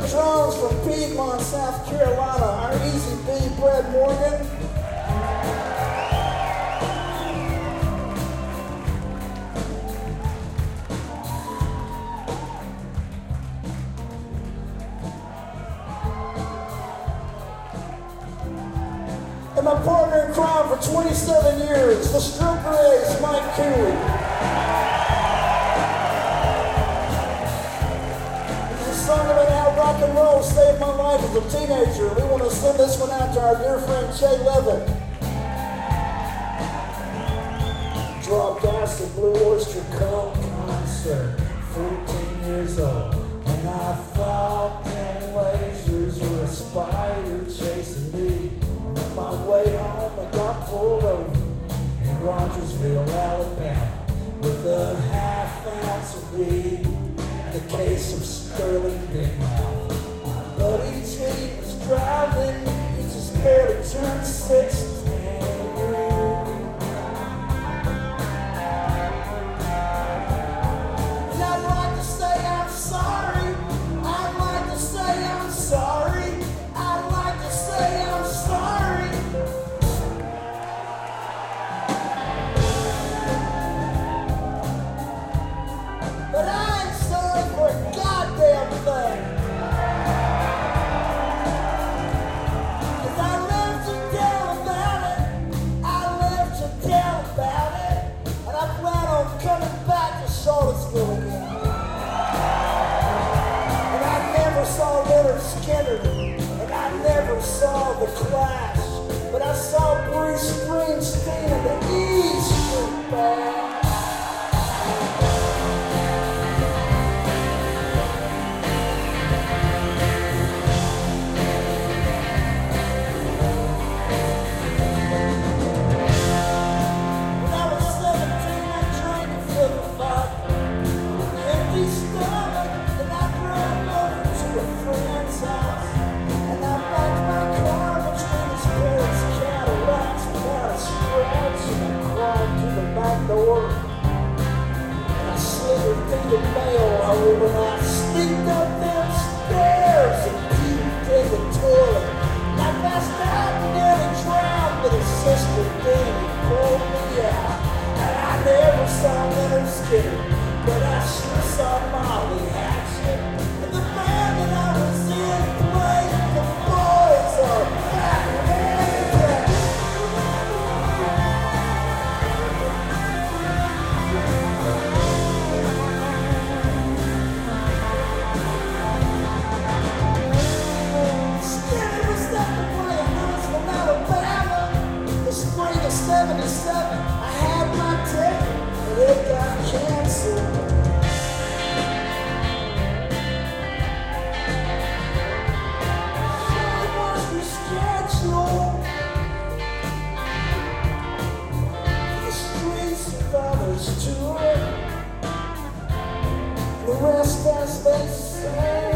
drums from Piedmont, South Carolina, our Easy B, Brad Morgan. And my partner in crime for 27 years, the stroker ace, Mike Cooley. It's a song about how rock and roll saved my life as a teenager. We want to send this one out to our dear friend Jay Levitt. Dropped acid, Blue Oyster Cult concert, 14 years old. And I thought them lasers were a spider chasing me. On my way home, I got pulled over in Rogersville, Alabama, with a half ounce of weed and a case of Sterling Big Mouth. My buddy T was driving, he just barely turned 16. And I'd like to say I'm sorry, I'd like to say I'm sorry, I'd like to say I'm sorry. But I ain't sorry for a goddamn thing. 'Cause I live to tell about it. I live to tell about it. And I plan on coming back to Charlottesville again. And I never saw Leonard Skinner. And I never saw The Clash. But I saw Bruce Springsteen and the E Street Band. Door. And I slithered through the mail hole and I sneaked up them stairs and peeked in the toilet. And I passed out and nearly drowned, but his sister Danny pulled me out. And I never saw Leonard Skinner, but I sure saw Molly Hatchet. And the band that I was in played The Boys Are Back. '77, I had my ticket, but it got canceled. It was rescheduled. The Street Survivors Tour. The rest, as they say.